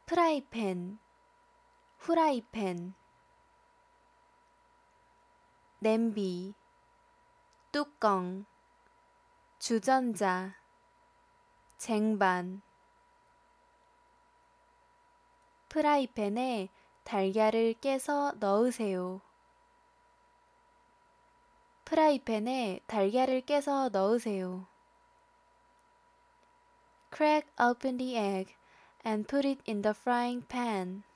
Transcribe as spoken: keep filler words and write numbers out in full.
프라이팬, 후라이팬. 냄비, 뚜껑, 주전자, 쟁반. 프라이팬에 달걀을 깨서 넣으세요. 프라이팬에 달걀을 깨서 넣으세요. Crack open the egg and put it in the frying pan.